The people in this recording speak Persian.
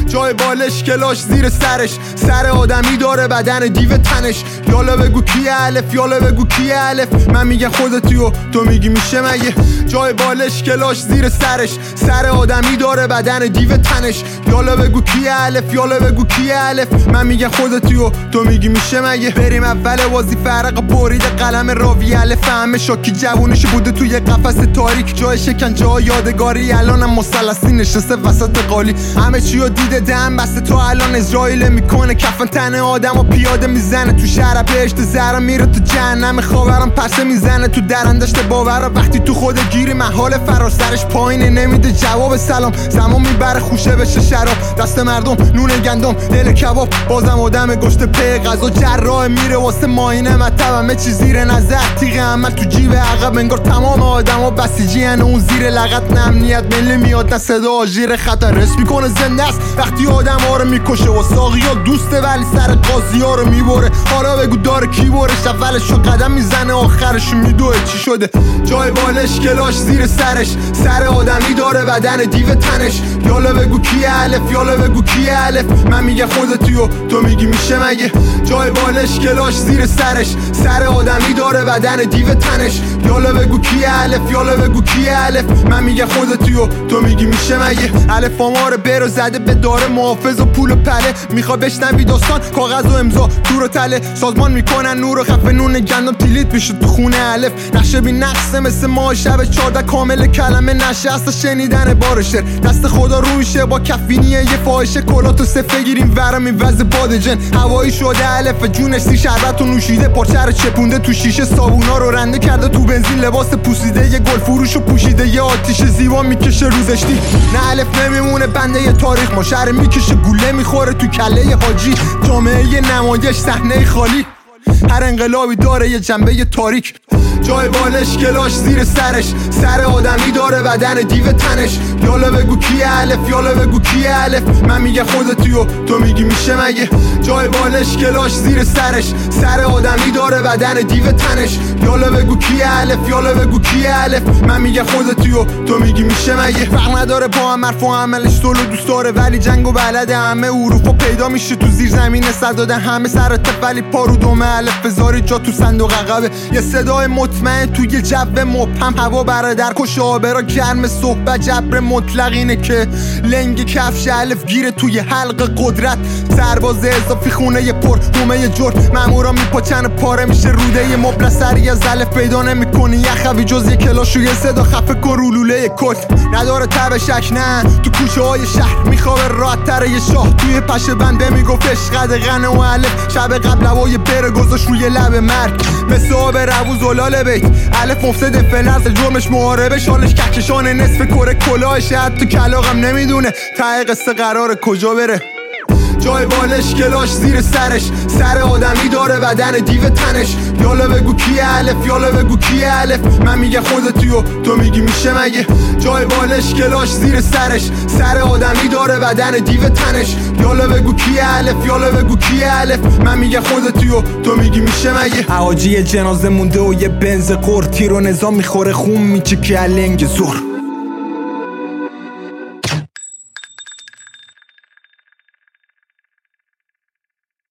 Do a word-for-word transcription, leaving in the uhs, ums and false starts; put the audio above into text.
جای بالش کلاش زیر سرش، سر آدمی داره بدن دیو تنش. یالا بگو کیه الف، یالا بگو کیه الف، من میگم خودتی و تو میگی میشه مگه. جای بالش کلاش زیر سرش، سر آدمی داره بدن دیو تنش. یالا بگو کیه الف، یالا بگو کیه الف، من میگم خودتی و تو میگی میشه مگه. بریم اول بازی فرق برید قلم راوی الف، همه شاکی جوونش بوده توی قفس تاریک، جای شکنجه ها یادگاری، الانم مثلثی نشسته وسط قالی. همه چیو دیده دم بسته، تو الان اسرائیل میکنه کفن تن آدم و پیاده میزنه تو شهر بهشت زهرا، میره تو جهنم خاورم پرسه میزنه تو درندشت باور. وقتی تو خود گیری محال فرار، سرش پایینه نمیده جواب سلام، زمان میبره خوشه بشه شراب، دست مردم نون گندم دل کباب، بازم آدم گشت پی غذا جراح، میره واسه ماینه مطب، همه چی زیر نظر تیغ عمل تو جیب عقب، انگار تمام آدم ها بسیجی هن، اون زیر لغت نه امنیت ملی میاد نه صدا آژیر خطر، رس میکنه زنده است وقتی آدم ها رو میکشه و ساقی ها دوسته ولی سر قاضی ها رو میبره. حالا بگو داره کی برش، اولش رو قدم میزنه آخرش میدوه چی شده. جای بالش کلاش زیر سرش، سر آدمی داره بدن دیو تنش. یالا بگو کیه الف، یالا بگو کیه الف، من میگم خودتی و تو میگی میشه مگه. جای بالش کلاش زیر سرش، سر آدمی داره بدن دیو تنش. یالا بگو کیه الف، یالا بگو کیه الف، من میگم خودتی و تو میگی میشه مگه. الف ما رو برو زده به داره محافظ و پول و پله، میخواد بشنوی داستان کاغذ و امضا تور و تله، سازمان میکنن نور و خفه نون گندم تیلیت میشه تو خونه الف. نقشه بی نقصه مثل ما شب چارده کامل کلمه نشسته شنیدن بارشه، دست خدا روشه با کفینیه یه فاحشه، کلاتو صفه گیریم ورم این وز بادجن، هوایی شده الف جونش سی شربت و نوشیده، پارچه رو چپونده تو شیشه، صابونا رو رنده کرده تو بنزین، لباس پوسیده یه گل فروشو پوشیده، یه آتیش زیبا میکشه روزشتی. نه الف نمیمونه بنده یه تاریخ، ما شهر میکشه گوله میخوره تو کله حاجی، جامعه یه نمایش صحنه خالی، هر انقلابی داره یه جنبه تاریک. جای بالش کلاش زیر سرش، سر آدمی داره بدن دیو تنش. یالا بگو کیه الف، یالا بگو کیه الف، من میگم خودتی و تو میگی میشه مگه. جای بالش کلاش زیر سرش، سر آدمی داره بدن دیو تنش. یالا بگو کیه الف، یالا بگو کیه الف، من میگم خودتی و تو میگی میشه مگه. فرق نداره با هم حرف و عملش دلو دوست داره، ولی جنگ و بلده، همه اروپا پیدا میشه تو زیر زمین سر دادن، همه سر تپ ولی پارو دومه الف بذاری جا تو صندوق عقبه، یه صدای مطمئن توی جو مبهم، هوا برادر کش آبرا گرم صحبت، جبر مطلق اینه که لنگ کفش الف گیره توی حلق قدرت، سرباز اضافی خونه ی پر هومه جرد، مامورا میپاچن پاره میشه روده ی مبل، سری از الف پیدا نمیکنی یخوی جز یه کلاش و یه صدا خفه کرولوله کت، نداره تب شک نه تو کوچه های شهر میخوابه راحت تر یه شاه، توی پشه بنده میگفت عشق دقنه و الف، شب قبل هوای بره گذاشت روی لب مرگ، مثل آب روز زلال بیت الف مفسد فلرز، جرمش محاربه شالش ککشان نصف کره کلاهش، حتی کلاغم نمیدونه ته قصه قراره کجا بره. جای بالش کلاش زیر سرش، سر آدمی داره بدن دیو تنش. یالا بگو کیه الف، یالا بگو کیه الف، من میگم خودتی و تو میگی میشه مگه. جای بالش کلاش زیر سرش، سر آدمی داره بدن دیو تنش. یالا بگو کیه الف، یالا بگو کیه الف، من میگم خودتی و تو میگی میشه مگه. حاجی جنازه مونده و یه بنز قرطی رو نظام میخوره خون میچه که لنگ زور.